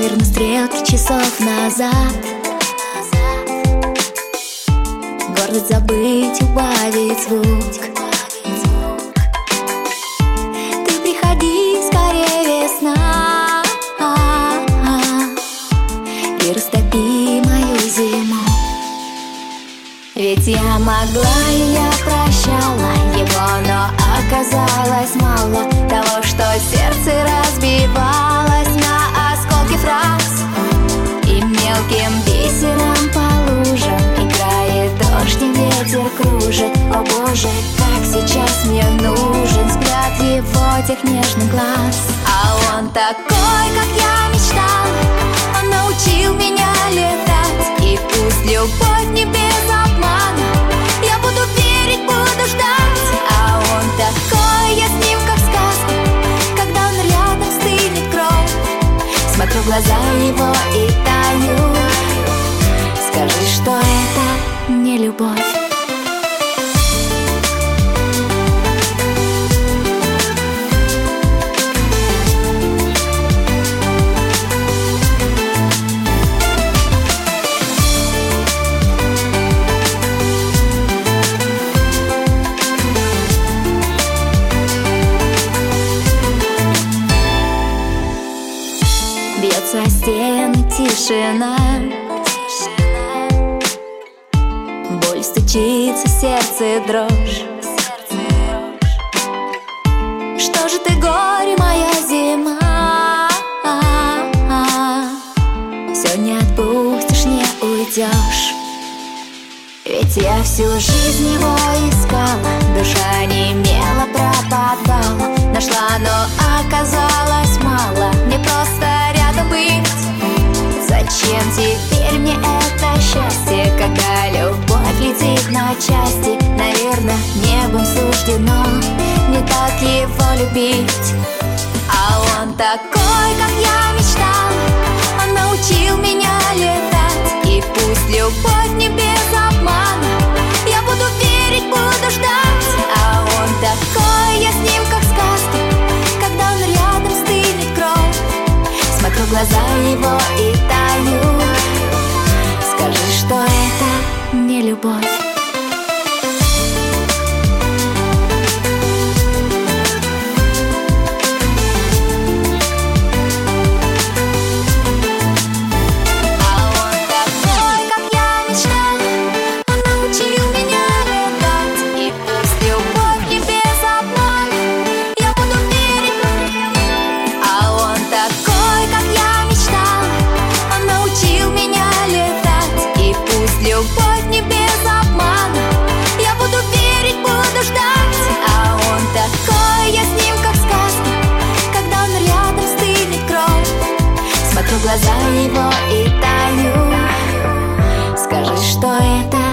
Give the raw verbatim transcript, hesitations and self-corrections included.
верну стрелки часов назад. Гордость забыть, убавить звук. Ты приходи, скорее весна, и растопи мою зиму. Ведь я могла и я прощала его, но оказалось мало того, что сердце разбивалось на осколки фраз. И мелким бисером по лужам играет дождь, и ветер кружит. О боже, как сейчас мне нужен взгляд его тех нежных глаз. А он такой, как я мечтала, он научил меня летать. И пусть любовь не без обмана, я буду верить, буду ждать. А он такой, я с ним как сказка, когда он рядом стынет кровь. Смотрю в глаза его и таю. Скажи, что это не любовь. Бьется о стены тишина, боль стучится, сердце дрожь. Что же ты, горе, моя зима? Все не отпустишь, не уйдешь. Ведь я всю жизнь его искала, душа немела, пропадала. Нашла, но оказалось мало, мне просто рядом быть. Зачем теперь мне это счастье, когда любовь летит на части? Наверное, небом суждено не так его любить. А он такой, как я мечтала, он научил меня летать. И пусть любовь не без обмана, я буду верить, буду ждать. А он такой, я с ним как сказка, когда он рядом стынет кровь. Смотрю в глаза его и таю. Скажи, что это не любовь. Любовь не без обмана, я буду верить, буду ждать. А он такой, я с ним как сказка, когда он рядом стынет кровь. Смотрю в глаза его и таю. Скажи, что это